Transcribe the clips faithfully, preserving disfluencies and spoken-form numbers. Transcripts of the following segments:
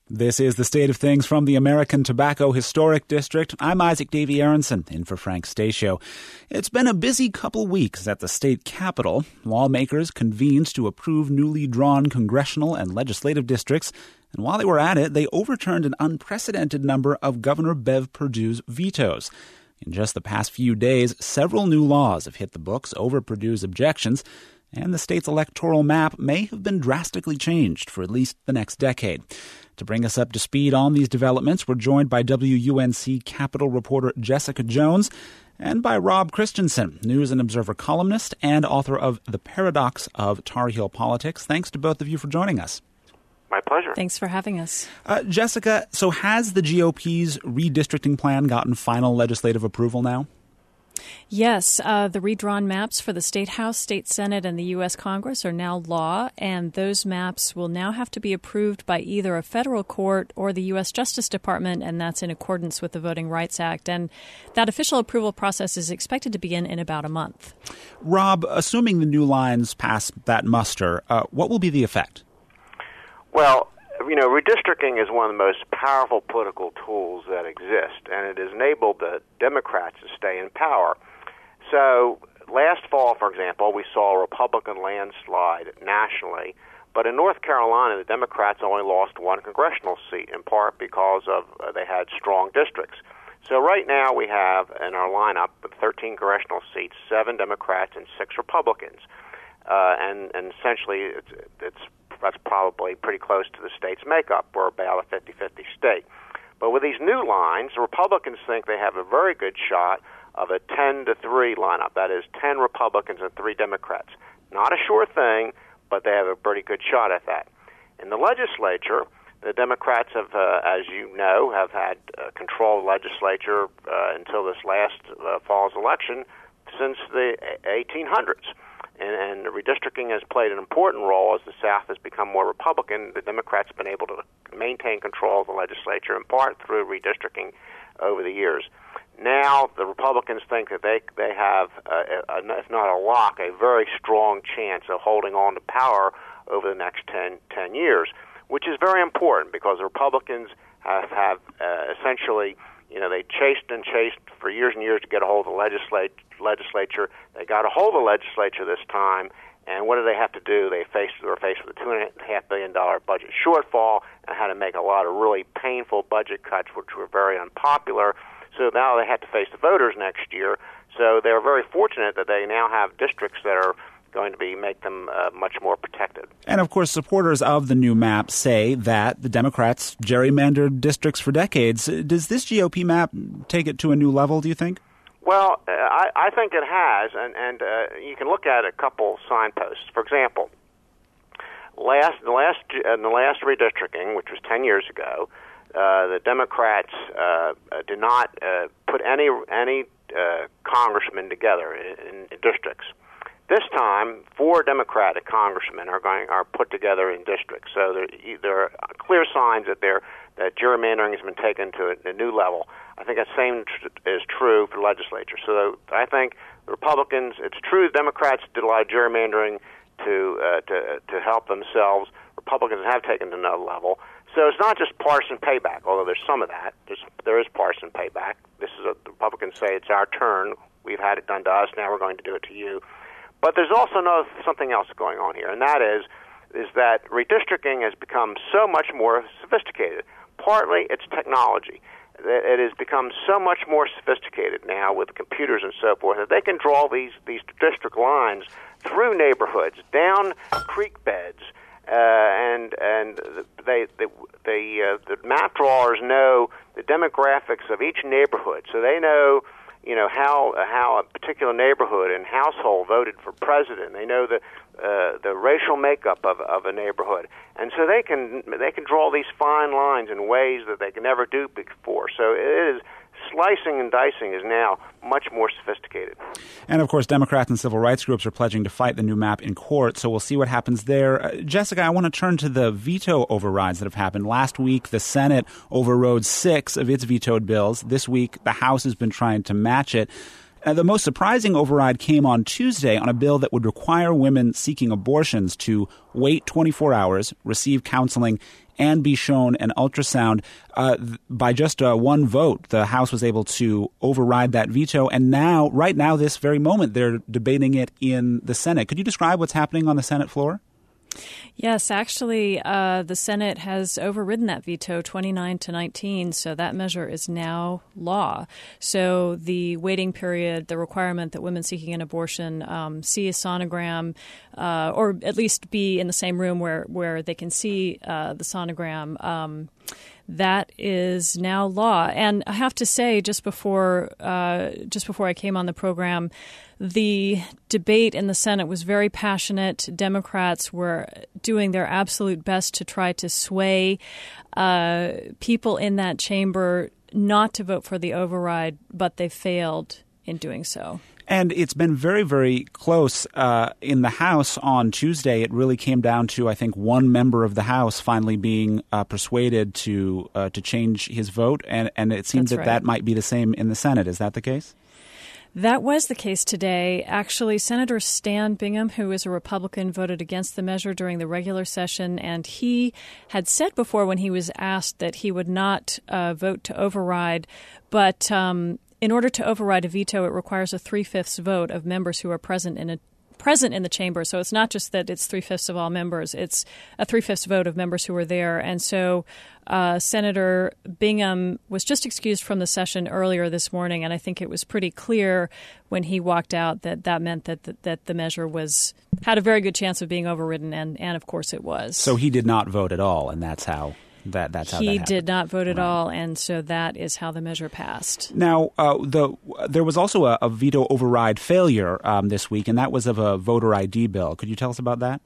This is the state of things from the American Tobacco Historic District. I'm Isaac Davey Aronson, in for Frank Stasio. It's been a busy couple weeks at the state capitol. Lawmakers convened to approve newly drawn congressional and legislative districts, and while they were at it, they overturned an unprecedented number of Governor Bev Perdue's vetoes. In just the past few days, several new laws have hit the books over Perdue's objections, and the state's electoral map may have been drastically changed for at least the next decade. To bring us up to speed on these developments, we're joined by W U N C Capitol reporter Jessica Jones and by Rob Christensen, News and Observer columnist and author of The Paradox of Tar Heel Politics. Thanks to both of you for joining us. My pleasure. Thanks for having us. Uh, Jessica, so has the G O P's redistricting plan gotten final legislative approval now? Yes, uh, the redrawn maps for the State House, State Senate, and the U S Congress are now law, and those maps will now have to be approved by either a federal court or the U S Justice Department, and that's in accordance with the Voting Rights Act. And that official approval process is expected to begin in about a month. Rob, assuming the new lines pass that muster, uh, what will be the effect? Well, you know, redistricting is one of the most powerful political tools that exist, and it has enabled the Democrats to stay in power. So last fall, for example, we saw a Republican landslide nationally, but in North Carolina, the Democrats only lost one congressional seat, in part because of uh, they had strong districts. So right now we have in our lineup thirteen congressional seats, seven Democrats and six Republicans, uh, and, and essentially it's, it's that's probably pretty close to the state's makeup. We're about a fifty-fifty state. But with these new lines, the Republicans think they have a very good shot of a ten to three lineup. That is, ten Republicans and three Democrats. Not a sure thing, but they have a pretty good shot at that. In the legislature, the Democrats have, uh, as you know, have had uh, control of the legislature uh, until this last uh, fall's election since the eighteen hundreds. And, and redistricting has played an important role as the South has become more Republican. The Democrats have been able to maintain control of the legislature, in part through redistricting over the years. Now the Republicans think that they they have, uh, a, if not a lock, a very strong chance of holding on to power over the next ten, ten years, which is very important because the Republicans have, have uh, essentially, you know, they chased and chased for years and years to get a hold of the legislate, legislature. They got a hold of the legislature this time, and what do they have to do? They faced they were faced with a two and a half billion dollar budget shortfall and had to make a lot of really painful budget cuts, which were very unpopular. So now they have to face the voters next year. So they're very fortunate that they now have districts that are going to be make them uh, much more protected. And, of course, supporters of the new map say that the Democrats gerrymandered districts for decades. Does this G O P map take it to a new level, do you think? Well, uh, I, I think it has, and, and uh, you can look at a couple signposts. For example, last the last in the last redistricting, which was ten years ago, uh, the Democrats uh, did not uh, put any any uh, congressmen together in, in districts. This time, four Democratic congressmen are going are put together in districts. So there, there are clear signs that they're, that gerrymandering has been taken to a, a new level. I think the same tr- is true for the legislature. So I think the Republicans, it's true the Democrats did a lot of gerrymandering to uh, to to help themselves. Republicans have taken it to another level. So it's not just partisan payback, although there's some of that. There's, there is partisan payback. This is a, the Republicans say it's our turn. We've had it done to us. Now we're going to do it to you. But there's also no, something else going on here, and that is is that redistricting has become so much more sophisticated. Partly it's technology. It has become so much more sophisticated now with computers and so forth that they can draw these, these district lines through neighborhoods, down creek beds, uh, and and they, they, they, uh, the map drawers know the demographics of each neighborhood, so they know you know how how a particular neighborhood and household voted for president. They know the uh, the racial makeup of of a neighborhood, and so they can they can draw these fine lines in ways that they can never do before. So it is slicing and dicing is now much more sophisticated. And of course, Democrats and civil rights groups are pledging to fight the new map in court. So we'll see what happens there. Uh, Jessica, I want to turn to the veto overrides that have happened. Last week, the Senate overrode six of its vetoed bills. This week, the House has been trying to match it. Uh, the most surprising override came on Tuesday on a bill that would require women seeking abortions to wait twenty-four hours, receive counseling, and be shown an ultrasound. Uh, th- by just uh, one vote, the House was able to override that veto. And now, right now, this very moment, they're debating it in the Senate. Could you describe what's happening on the Senate floor? Yes, actually, uh, the Senate has overridden that veto twenty-nine to nineteen, so that measure is now law. So the waiting period, the requirement that women seeking an abortion um, see a sonogram uh, or at least be in the same room where, where they can see uh, the sonogram, um, that is now law. And I have to say, just before uh, just before I came on the program, the debate in the Senate was very passionate. Democrats were doing their absolute best to try to sway uh, people in that chamber not to vote for the override, but they failed in doing so. And it's been very, very close. Uh, in the House on Tuesday, it really came down to, I think, one member of the House finally being uh, persuaded to uh, to change his vote. And, and it seems that right. that might be the same in the Senate. Is that the case? That was the case today. Actually, Senator Stan Bingham, who is a Republican, voted against the measure during the regular session. And he had said before when he was asked that he would not uh, vote to override. But um, in order to override a veto, it requires a three-fifths vote of members who are present in a present in the chamber. So it's not just that it's three-fifths of all members. It's a three-fifths vote of members who are there. And so uh, Senator Bingham was just excused from the session earlier this morning, and I think it was pretty clear when he walked out that that meant that the, that the measure was had a very good chance of being overridden, and, and of course it was. So he did not vote at all, and that's how that that's how he that did not vote at right. all, and so that is how the measure passed. Now, uh, the there was also a, a veto override failure um, this week, and that was of a voter I D bill. Could you tell us about that?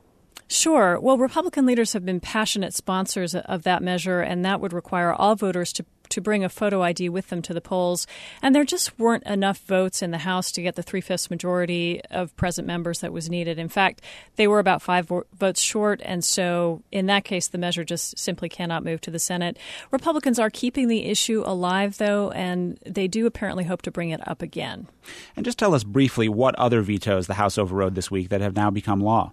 Sure. Well, Republican leaders have been passionate sponsors of that measure, and that would require all voters to to bring a photo I D with them to the polls. And there just weren't enough votes in the House to get the three-fifths majority of present members that was needed. In fact, they were about five vo- votes short, and so in that case, the measure just simply cannot move to the Senate. Republicans are keeping the issue alive, though, and they do apparently hope to bring it up again. And just tell us briefly what other vetoes the House overrode this week that have now become law.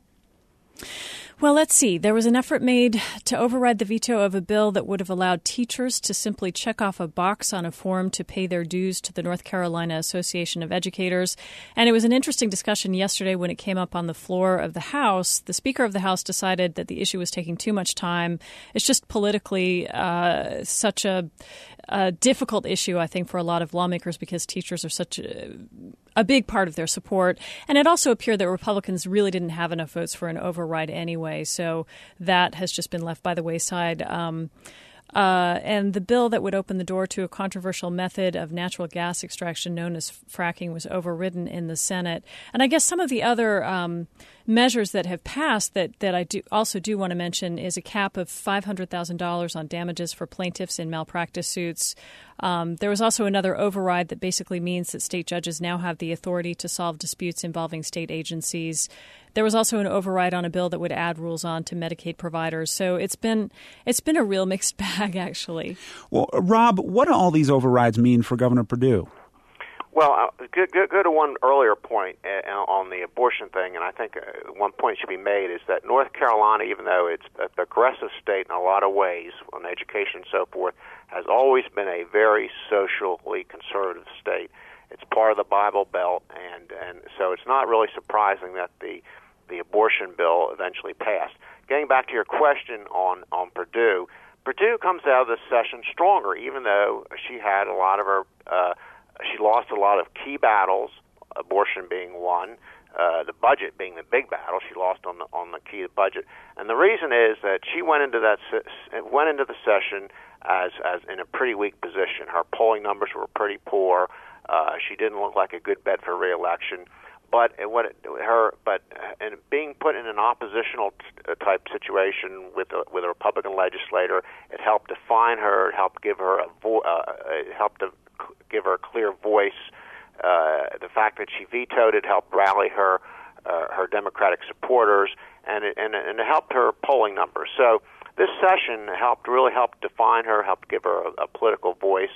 Well, let's see. There was an effort made to override the veto of a bill that would have allowed teachers to simply check off a box on a form to pay their dues to the North Carolina Association of Educators. And it was an interesting discussion yesterday when it came up on the floor of the House. The Speaker of the House decided that the issue was taking too much time. It's just politically uh, such a, a difficult issue, I think, for a lot of lawmakers because teachers are such a a big part of their support. And it also appeared that Republicans really didn't have enough votes for an override anyway. So that has just been left by the wayside. Um, uh, and the bill that would open the door to a controversial method of natural gas extraction known as fracking was overridden in the Senate. And I guess some of the other um, measures that have passed that, that I do also do want to mention is a cap of five hundred thousand dollars on damages for plaintiffs in malpractice suits. Um, there was also another override that basically means that state judges now have the authority to solve disputes involving state agencies. There was also an override on a bill that would add rules on to Medicaid providers. So it's been it's been a real mixed bag, actually. Well, Rob, what do all these overrides mean for Governor Perdue? Well, uh, go, go, go to one earlier point uh, on the abortion thing, and I think uh, one point should be made is that North Carolina, even though it's a progressive state in a lot of ways on education and so forth, has always been a very socially conservative state. It's part of the Bible Belt, and, and so it's not really surprising that the the abortion bill eventually passed. Getting back to your question on, on Perdue, Perdue comes out of this session stronger, even though she had a lot of her uh, she lost a lot of key battles, abortion being one, uh, the budget being the big battle. She lost on the on the key budget, and the reason is that she went into that went into the session as as in a pretty weak position. Her polling numbers were pretty poor. Uh, she didn't look like a good bet for re-election. But it, what it, her, but and being put in an oppositional t- type situation with a, with a Republican legislator, it helped define her. It helped give her a vo- uh, it helped to give her a clear voice. Uh, the fact that she vetoed it helped rally her uh, her Democratic supporters, and it, and and it helped her polling numbers. So this session helped really help define her, helped give her a, a political voice.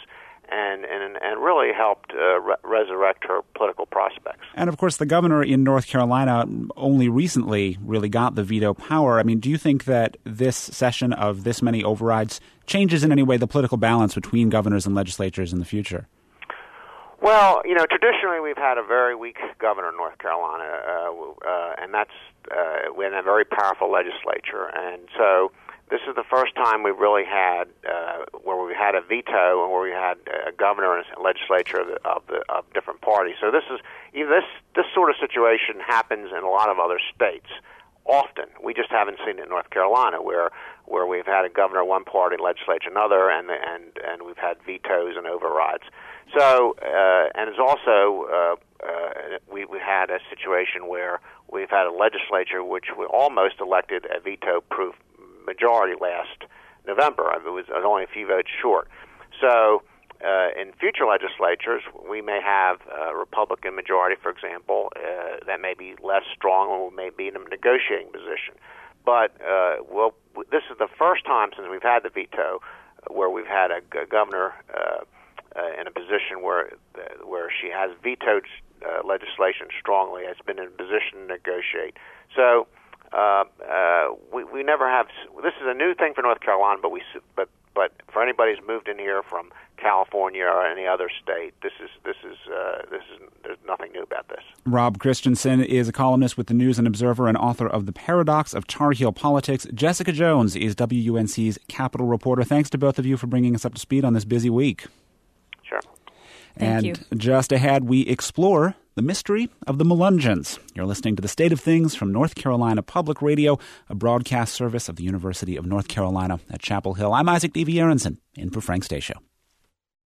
and and, and really helped uh, re- resurrect her political prospects. And, of course, the governor in North Carolina only recently really got the veto power. I mean, do you think that this session of this many overrides changes in any way the political balance between governors and legislatures in the future? Well, you know, traditionally we've had a very weak governor in North Carolina, uh, uh, and that's uh, we had a very powerful legislature. And so this is the first time we've really had uh, where we had a veto and where we had a governor and a legislature of the, of, the, of different parties. So this is you know, this this sort of situation happens in a lot of other states often. We just haven't seen it in North Carolina, where where we've had a governor one party, legislature another, and and and we've had vetoes and overrides. So, uh, and it's also, uh, uh, we, we had a situation where we've had a legislature which we almost elected a veto-proof majority last November. It was, it was only a few votes short. So, uh, in future legislatures, we may have a Republican majority, for example, uh, that may be less strong or may be in a negotiating position. But, uh, well, this is the first time since we've had the veto where we've had a, a governor uh, Uh, in a position where uh, where she has vetoed uh, legislation strongly, has been in a position to negotiate. So uh, uh, we we never have. This is a new thing for North Carolina, but we but but for anybody who's moved in here from California or any other state, this is this is uh, this is there's nothing new about this. Rob Christensen is a columnist with the News and Observer and author of The Paradox of Tar Heel Politics. Jessica Jones is W U N C's Capitol reporter. Thanks to both of you for bringing us up to speed on this busy week. Sure. Thank and you. Just ahead, we explore the mystery of the Melungeons. You're listening to The State of Things from North Carolina Public Radio, a broadcast service of the University of North Carolina at Chapel Hill. I'm Isaac Davey Aronson, in for Frank Stasio.